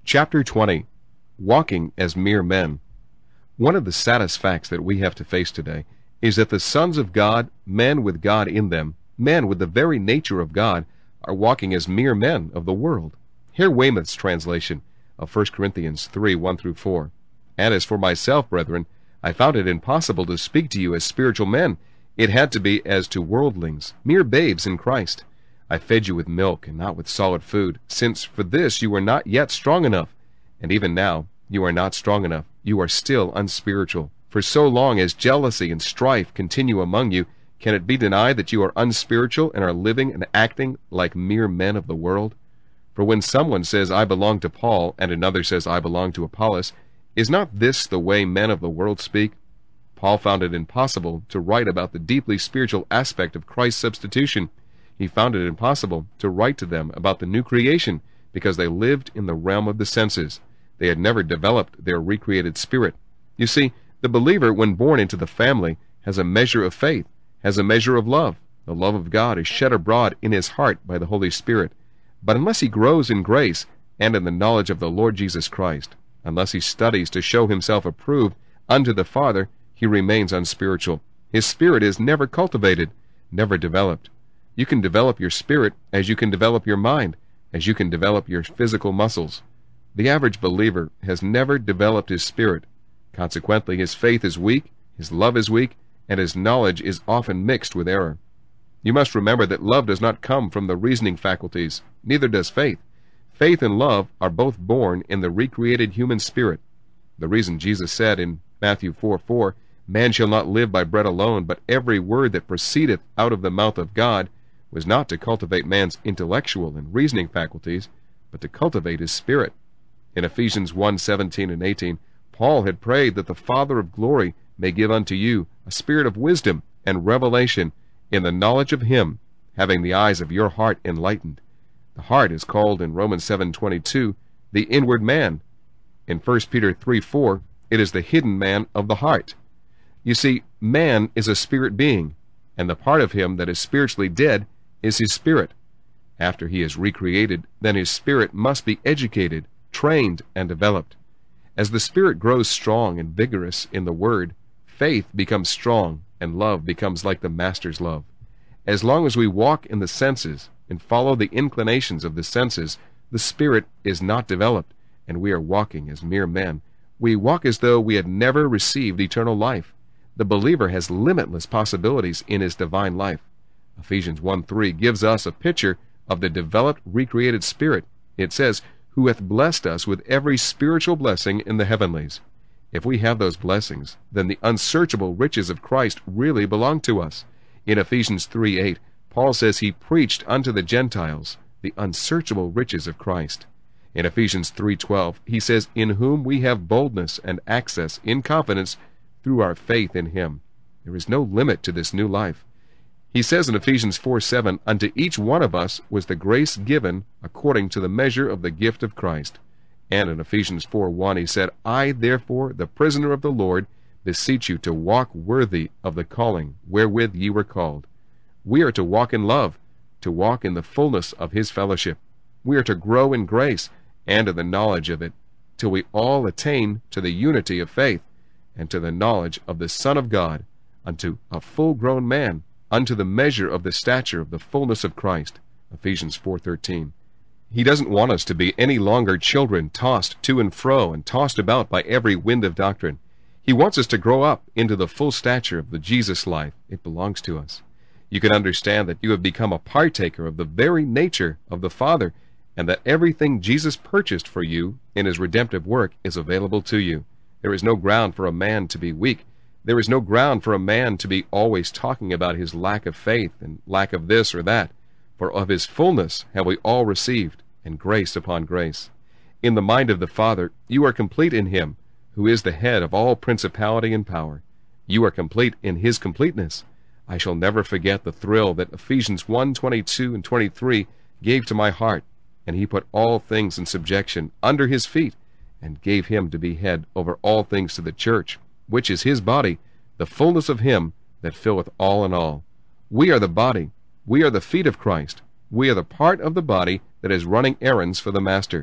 Chapter 20. Walking as Mere Men. One of the saddest facts that we have to face today is that the sons of God, men with God in them, men with the very nature of God, are walking as mere men of the world. Hear Weymouth's translation of 1 Corinthians 3, 1-4. And as for myself, brethren, I found it impossible to speak to you as spiritual men. It had to be as to worldlings, mere babes in Christ. I fed you with milk and not with solid food, since for this you were not yet strong enough. And even now you are not strong enough. You are still unspiritual. For so long as jealousy and strife continue among you, can it be denied that you are unspiritual and are living and acting like mere men of the world? For when someone says, I belong to Paul, and another says, I belong to Apollos, is not this the way men of the world speak? Paul found it impossible to write about the deeply spiritual aspect of Christ's substitution. He found it impossible to write to them about the new creation because they lived in the realm of the senses. They had never developed their recreated spirit. You see, the believer, when born into the family, has a measure of faith, has a measure of love. The love of God is shed abroad in his heart by the Holy Spirit. But unless he grows in grace and in the knowledge of the Lord Jesus Christ, unless he studies to show himself approved unto the Father, he remains unspiritual. His spirit is never cultivated, never developed. You can develop your spirit as you can develop your mind, as you can develop your physical muscles. The average believer has never developed his spirit. Consequently, his faith is weak, his love is weak, and his knowledge is often mixed with error. You must remember that love does not come from the reasoning faculties, neither does faith. Faith and love are both born in the recreated human spirit. The reason Jesus said in Matthew 4:4, Man shall not live by bread alone, but every word that proceedeth out of the mouth of God, was not to cultivate man's intellectual and reasoning faculties, but to cultivate his spirit. In Ephesians 1:17 and 18, Paul had prayed that the Father of glory may give unto you a spirit of wisdom and revelation in the knowledge of him, having the eyes of your heart enlightened. The heart is called in Romans 7:22 the inward man. In 1 Peter 3:4, it is the hidden man of the heart. You see, man is a spirit being, and the part of him that is spiritually dead is his spirit. After he is recreated, then his spirit must be educated, trained, and developed. As the spirit grows strong and vigorous in the Word, faith becomes strong, and love becomes like the Master's love. As long as we walk in the senses and follow the inclinations of the senses, the spirit is not developed, and we are walking as mere men. We walk as though we had never received eternal life. The believer has limitless possibilities in his divine life. Ephesians 1:3 gives us a picture of the developed, recreated spirit. It says, Who hath blessed us with every spiritual blessing in the heavenlies. If we have those blessings, then the unsearchable riches of Christ really belong to us. In Ephesians 3:8, Paul says he preached unto the Gentiles the unsearchable riches of Christ. In Ephesians 3:12, he says, In whom we have boldness and access in confidence through our faith in him. There is no limit to this new life. He says in Ephesians 4:7, Unto each one of us was the grace given according to the measure of the gift of Christ. And in Ephesians 4:1 he said, I therefore, the prisoner of the Lord, beseech you to walk worthy of the calling wherewith ye were called. We are to walk in love, to walk in the fullness of his fellowship. We are to grow in grace and in the knowledge of it, till we all attain to the unity of faith, and to the knowledge of the Son of God, unto a full-grown man, unto the measure of the stature of the fullness of Christ. Ephesians 4:13. He doesn't want us to be any longer children tossed to and fro and tossed about by every wind of doctrine. He wants us to grow up into the full stature of the Jesus life. It belongs to us. You can understand that you have become a partaker of the very nature of the Father, and that everything Jesus purchased for you in his redemptive work is available to you. There is no ground for a man to be weak. There is no ground for a man to be always talking about his lack of faith and lack of this or that, for of his fullness have we all received, and grace upon grace. In the mind of the Father, you are complete in him, who is the head of all principality and power. You are complete in his completeness. I shall never forget the thrill that Ephesians 1:22 and 23 gave to my heart, and he put all things in subjection under his feet, and gave him to be head over all things to the church, which is his body, the fullness of him that filleth all in all. We are the body. We are the feet of Christ. We are the part of the body that is running errands for the Master,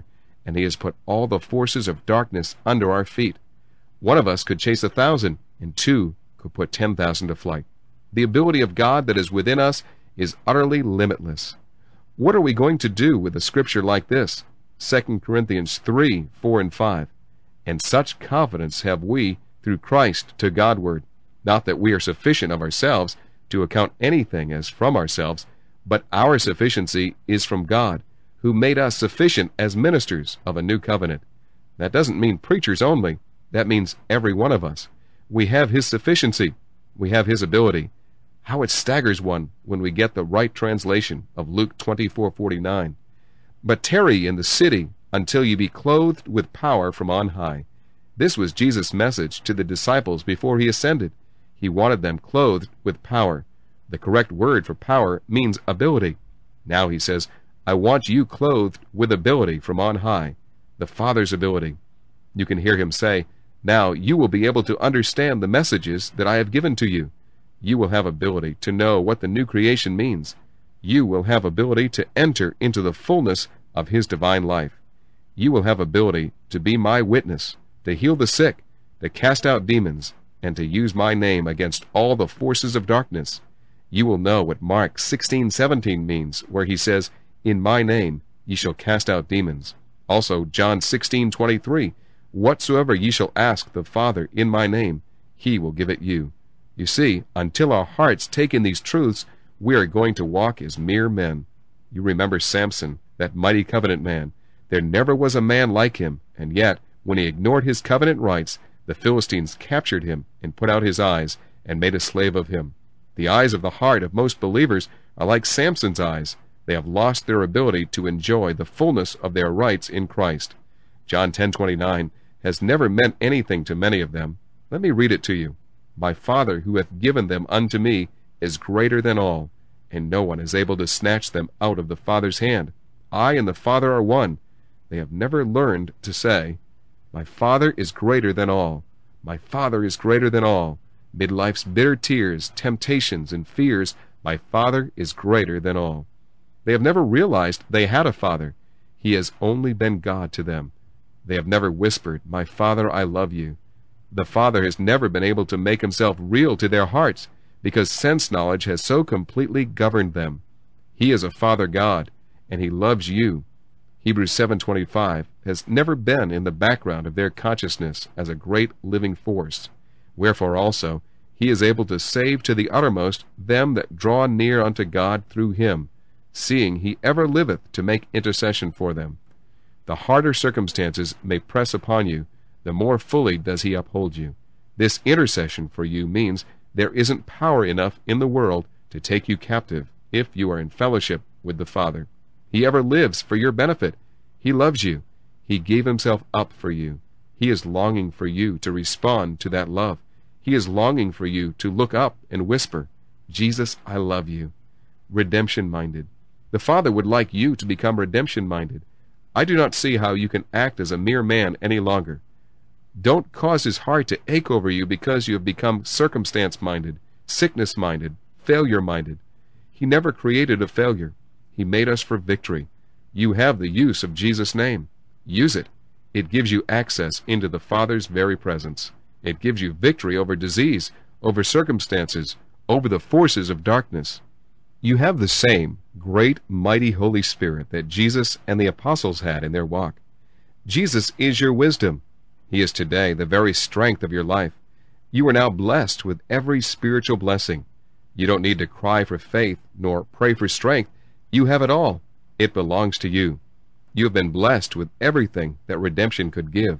and he has put all the forces of darkness under our feet. One of us could chase 1,000, and two could put 10,000 to flight. The ability of God that is within us is utterly limitless. What are we going to do with a scripture like this? 2 Corinthians 3, 4 and 5. And such confidence have we through Christ to Godward, not that we are sufficient of ourselves to account anything as from ourselves, but our sufficiency is from God, who made us sufficient as ministers of a new covenant. That doesn't mean preachers only. That means every one of us. We have his sufficiency. We have his ability. How it staggers one when we get the right translation of Luke 24:49. But tarry in the city until you be clothed with power from on high. This was Jesus' message to the disciples before he ascended. He wanted them clothed with power. The correct word for power means ability. Now he says, I want you clothed with ability from on high, the Father's ability. You can hear him say, now you will be able to understand the messages that I have given to you. You will have ability to know what the new creation means. You will have ability to enter into the fullness of his divine life. You will have ability to be my witness, to heal the sick, to cast out demons, and to use my name against all the forces of darkness. You will know what Mark 16:17 means, where he says, in my name ye shall cast out demons. Also John 16:23, whatsoever ye shall ask the Father in my name, he will give it you. You see, until our hearts take in these truths, we are going to walk as mere men. You remember Samson, that mighty covenant man. There never was a man like him, and yet, when he ignored his covenant rights, the Philistines captured him and put out his eyes and made a slave of him. The eyes of the heart of most believers are like Samson's eyes. They have lost their ability to enjoy the fullness of their rights in Christ. John 10:29 has never meant anything to many of them. Let me read it to you. My Father who hath given them unto me is greater than all, and no one is able to snatch them out of the Father's hand. I and the Father are one. They have never learned to say, my Father is greater than all. My Father is greater than all. Mid life's bitter tears, temptations, and fears, my Father is greater than all. They have never realized they had a Father. He has only been God to them. They have never whispered, my Father, I love you. The Father has never been able to make himself real to their hearts, because sense knowledge has so completely governed them. He is a Father God, and he loves you. Hebrews 7:25 has never been in the background of their consciousness as a great living force. Wherefore also he is able to save to the uttermost them that draw near unto God through him, seeing he ever liveth to make intercession for them. The harder circumstances may press upon you, the more fully does he uphold you. This intercession for you means there isn't power enough in the world to take you captive if you are in fellowship with the Father. He ever lives for your benefit. He loves you. He gave himself up for you. He is longing for you to respond to that love. He is longing for you to look up and whisper, Jesus, I love you. Redemption-minded. The Father would like you to become redemption-minded. I do not see how you can act as a mere man any longer. Don't cause his heart to ache over you because you have become circumstance-minded, sickness-minded, failure-minded. He never created a failure. He made us for victory. You have the use of Jesus' name. Use it. It gives you access into the Father's very presence. It gives you victory over disease, over circumstances, over the forces of darkness. You have the same great, mighty Holy Spirit that Jesus and the apostles had in their walk. Jesus is your wisdom. He is today the very strength of your life. You are now blessed with every spiritual blessing. You don't need to cry for faith nor pray for strength. You have it all. It belongs to you. You have been blessed with everything that redemption could give.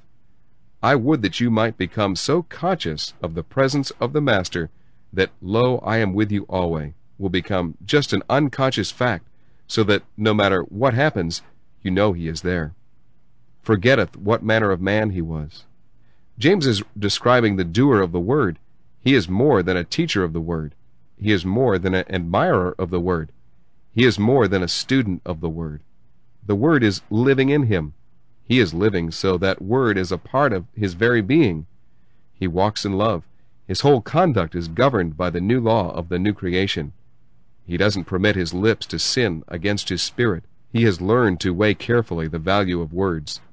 I would that you might become so conscious of the presence of the Master that, lo, I am with you always, will become just an unconscious fact, so that no matter what happens, you know he is there. Forgetteth what manner of man he was. James is describing the doer of the word. He is more than a teacher of the word. He is more than an admirer of the word. He is more than a student of the word. The word is living in him. He is living so that word is a part of his very being. He walks in love. His whole conduct is governed by the new law of the new creation. He doesn't permit his lips to sin against his spirit. He has learned to weigh carefully the value of words.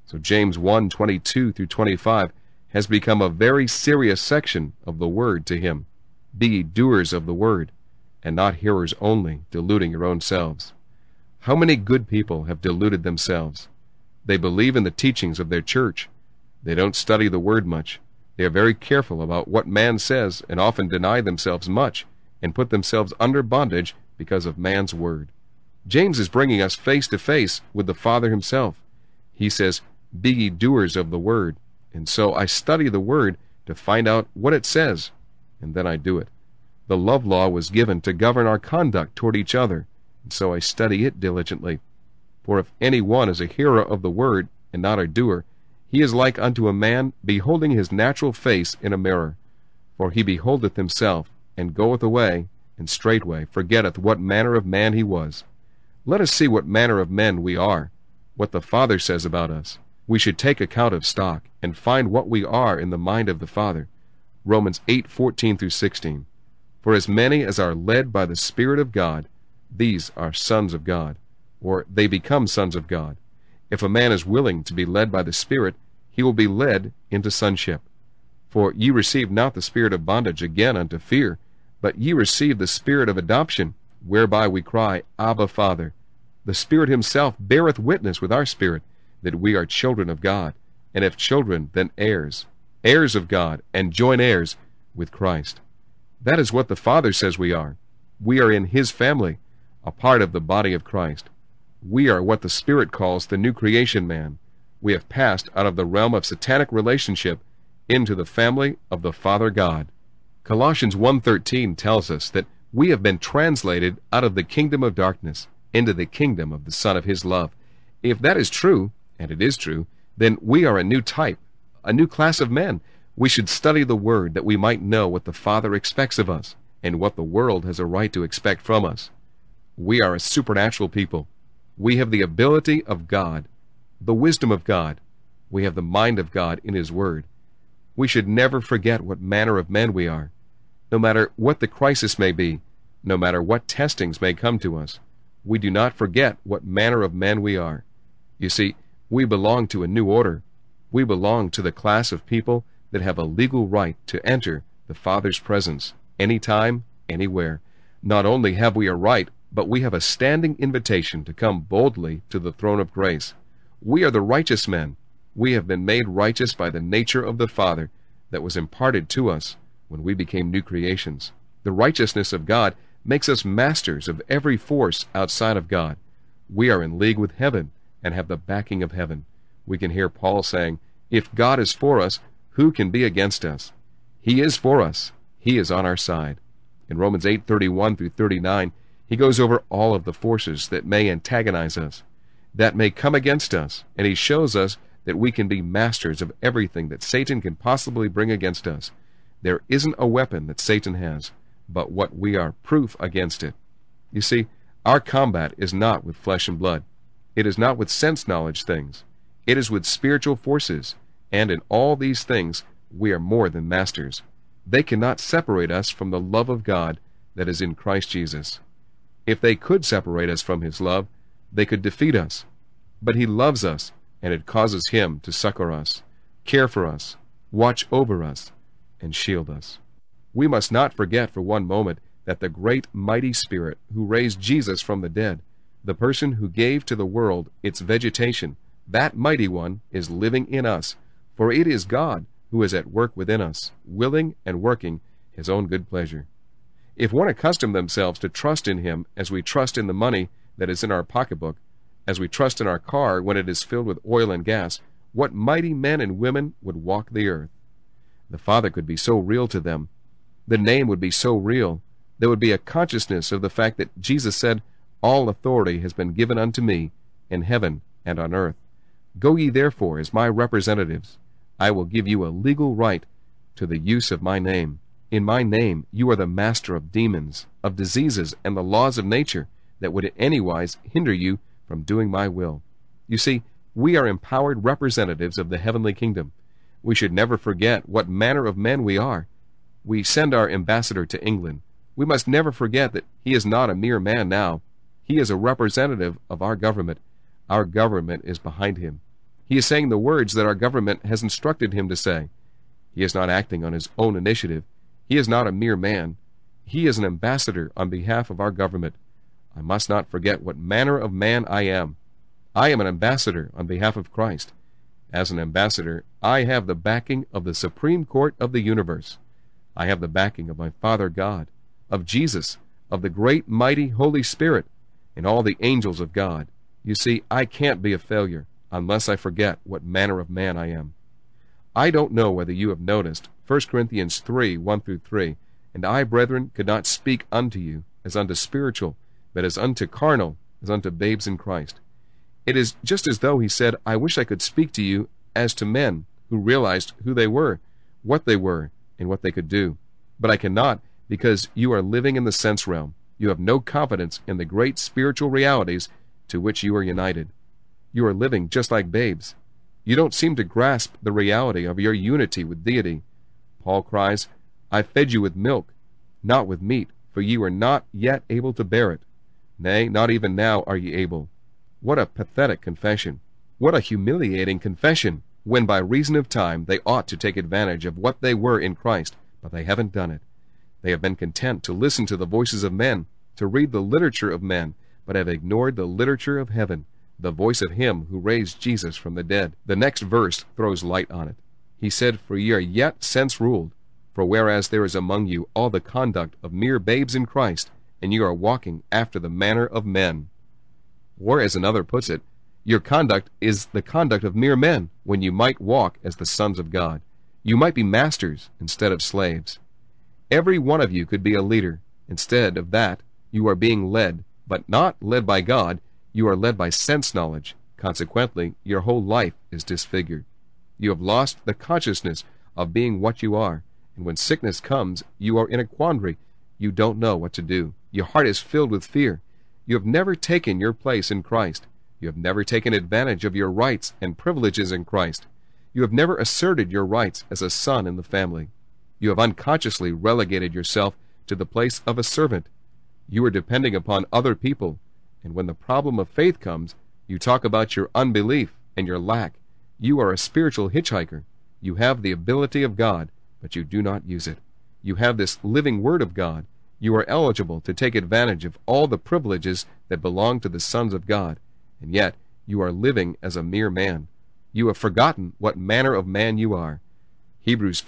So James 1:22 through 25 has become a very serious section of the word to him. Be ye doers of the word, and not hearers only, deluding your own selves. How many good people have deluded themselves? They believe in the teachings of their church. They don't study the word much. They are very careful about what man says and often deny themselves much and put themselves under bondage because of man's word. James is bringing us face to face with the Father himself. He says, be ye doers of the word. And so I study the word to find out what it says, and then I do it. The love law was given to govern our conduct toward each other, and so I study it diligently. For if any one is a hearer of the word, and not a doer, he is like unto a man beholding his natural face in a mirror. For he beholdeth himself, and goeth away, and straightway forgetteth what manner of man he was. Let us see what manner of men we are, what the Father says about us. We should take account of stock, and find what we are in the mind of the Father. Romans 8:14 through 16. For as many as are led by the Spirit of God, these are sons of God, or they become sons of God. If a man is willing to be led by the Spirit, he will be led into sonship. For ye receive not the spirit of bondage again unto fear, but ye receive the Spirit of adoption, whereby we cry, Abba, Father. The Spirit himself beareth witness with our spirit that we are children of God, and if children, then heirs, heirs of God, and joint heirs with Christ. That is what the Father says we are. We are in his family, a part of the body of Christ. We are what the Spirit calls the new creation man. We have passed out of the realm of satanic relationship into the family of the Father God. Colossians 1:13 tells us that we have been translated out of the kingdom of darkness into the kingdom of the Son of his love. If that is true, and it is true, then we are a new type, a new class of men. We should study the Word that we might know what the Father expects of us and what the world has a right to expect from us. We are a supernatural people. We have the ability of God, the wisdom of God. We have the mind of God in his Word. We should never forget what manner of men we are. No matter what the crisis may be, no matter what testings may come to us, we do not forget what manner of men we are. You see, we belong to a new order. We belong to the class of people that have a legal right to enter the Father's presence anytime, anywhere. Not only have we a right, but we have a standing invitation to come boldly to the throne of grace. We are the righteous men. We have been made righteous by the nature of the Father that was imparted to us when we became new creations. The righteousness of God makes us masters of every force outside of God. We are in league with heaven and have the backing of heaven. We can hear Paul saying, if God is for us, who can be against us? He is for us. He is on our side. In Romans 8:31 through 39, he goes over all of the forces that may antagonize us, that may come against us, and he shows us that we can be masters of everything that Satan can possibly bring against us. There isn't a weapon that Satan has, but what we are proof against it. You see, our combat is not with flesh and blood. It is not with sense knowledge things. It is with spiritual forces, and in all these things we are more than masters. They cannot separate us from the love of God that is in Christ Jesus. If they could separate us from his love, they could defeat us. But he loves us, and it causes him to succor us, care for us, watch over us, and shield us. We must not forget for one moment that the great mighty Spirit who raised Jesus from the dead, the person who gave to the world its vegetation, that mighty one is living in us, for it is God who is at work within us, willing and working his own good pleasure. If one accustomed themselves to trust in him as we trust in the money that is in our pocketbook, as we trust in our car when it is filled with oil and gas, what mighty men and women would walk the earth. The Father could be so real to them. The name would be so real. There would be a consciousness of the fact that Jesus said, all authority has been given unto me in heaven and on earth. Go ye therefore as my representatives. I will give you a legal right to the use of my name. In my name you are the master of demons, of diseases, and the laws of nature that would in any wise hinder you from doing my will. You see, we are empowered representatives of the heavenly kingdom. We should never forget what manner of men we are. We send our ambassador to England. We must never forget that he is not a mere man now. He is a representative of our government. Our government is behind him. He is saying the words that our government has instructed him to say. He is not acting on his own initiative. He is not a mere man. He is an ambassador on behalf of our government. I must not forget what manner of man I am. I am an ambassador on behalf of Christ. As an ambassador, I have the backing of the Supreme Court of the universe. I have the backing of my Father God, of Jesus, of the great mighty Holy Spirit, and all the angels of God. You see, I can't be a failure unless I forget what manner of man I am. I don't know whether you have noticed 1 Corinthians 3, 1-3, and I, brethren, could not speak unto you as unto spiritual, but as unto carnal, as unto babes in Christ. It is just as though he said, I wish I could speak to you as to men who realized who they were, and what they could do. But I cannot, because you are living in the sense realm. You have no confidence in the great spiritual realities to which you are united. You are living just like babes. You don't seem to grasp the reality of your unity with deity. Paul cries, I fed you with milk, not with meat, for you are not yet able to bear it. Nay, not even now are ye able. What a pathetic confession! What a humiliating confession, when by reason of time they ought to take advantage of what they were in Christ, but they haven't done it. They have been content to listen to the voices of men, to read the literature of men, but have ignored the literature of heaven, the voice of him who raised Jesus from the dead. The next verse throws light on it. He said, For ye are yet sense-ruled, for whereas there is among you all the conduct of mere babes in Christ, and you are walking after the manner of men. Or, as another puts it, your conduct is the conduct of mere men, when you might walk as the sons of God. You might be masters instead of slaves. Every one of you could be a leader. Instead of that, you are being led, but not led by God. You are led by sense knowledge. Consequently, your whole life is disfigured. You have lost the consciousness of being what you are, and when sickness comes, you are in a quandary. You don't know what to do. Your heart is filled with fear. You have never taken your place in Christ. You have never taken advantage of your rights and privileges in Christ. You have never asserted your rights as a son in the family. You have unconsciously relegated yourself to the place of a servant. You are depending upon other people, and when the problem of faith comes, you talk about your unbelief and your lack. You are a spiritual hitchhiker. You have the ability of God, but you do not use it. You have this living Word of God. You are eligible to take advantage of all the privileges that belong to the sons of God, and yet you are living as a mere man. You have forgotten what manner of man you are. Hebrews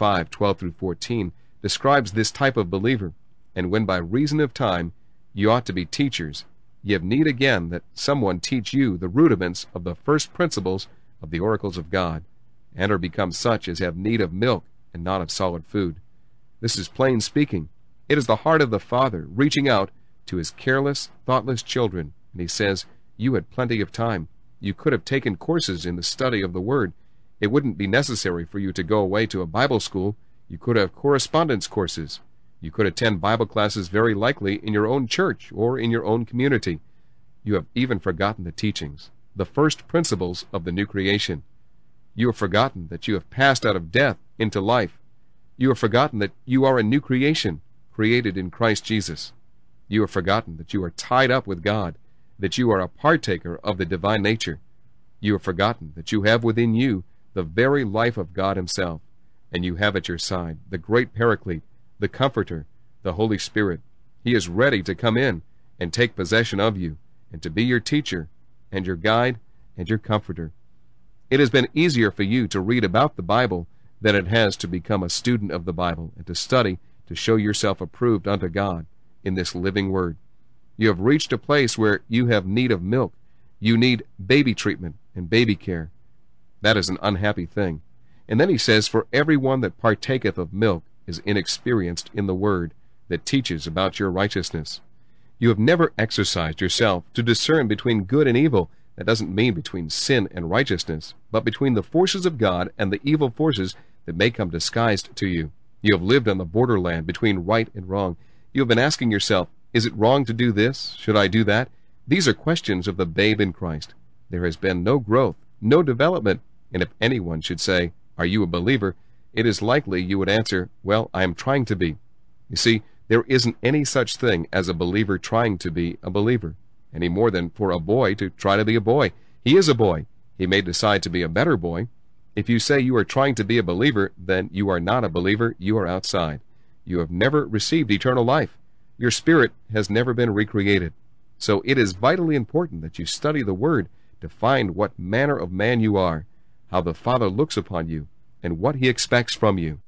5:12-14 describes this type of believer, and when by reason of time you ought to be teachers, ye have need again that someone teach you the rudiments of the first principles of the oracles of God, and are become such as have need of milk and not of solid food. This is plain speaking. It is the heart of the Father reaching out to his careless, thoughtless children, and he says, you had plenty of time. You could have taken courses in the study of the Word. It wouldn't be necessary for you to go away to a Bible school. You could have correspondence courses. You could attend Bible classes very likely in your own church or in your own community. You have even forgotten the teachings, the first principles of the new creation. You have forgotten that you have passed out of death into life. You have forgotten that you are a new creation, created in Christ Jesus. You have forgotten that you are tied up with God, that you are a partaker of the divine nature. You have forgotten that you have within you the very life of God himself, and you have at your side the great Paraclete, the Comforter, the Holy Spirit. He is ready to come in and take possession of you, and to be your teacher, and your guide, and your comforter. It has been easier for you to read about the Bible than it has to become a student of the Bible, and to study to show yourself approved unto God in this living Word. You have reached a place where you have need of milk. You need baby treatment and baby care. That is an unhappy thing. And then he says, for every one that partaketh of milk is inexperienced in the Word that teaches about your righteousness. You have never exercised yourself to discern between good and evil. That doesn't mean between sin and righteousness, but between the forces of God and the evil forces that may come disguised to you. You have lived on the borderland between right and wrong. You have been asking yourself, is it wrong to do this? Should I do that? These are questions of the babe in Christ. There has been no growth, no development, and if anyone should say, are you a believer? It is likely you would answer, well, I am trying to be. You see, there isn't any such thing as a believer trying to be a believer, any more than for a boy to try to be a boy. He is a boy. He may decide to be a better boy. If you say you are trying to be a believer, then you are not a believer. You are outside. You have never received eternal life. Your spirit has never been recreated. So it is vitally important that you study the Word to find what manner of man you are, how the Father looks upon you, and what He expects from you.